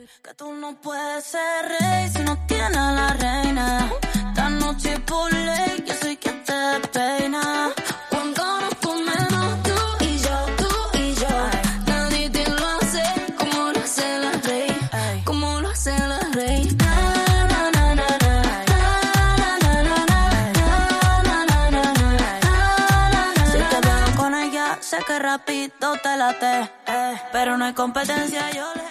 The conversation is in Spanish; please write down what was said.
Que tú no puedes ser rey si no tienes a la reina. Esta noche por ley yo soy quien te despeina. Cuando nos comemos tú y yo, nadie te lo hace como lo hace la rey, como lo hace la rey. Si te veo con ella, sé que rápido te late, pero no hay competencia, yo le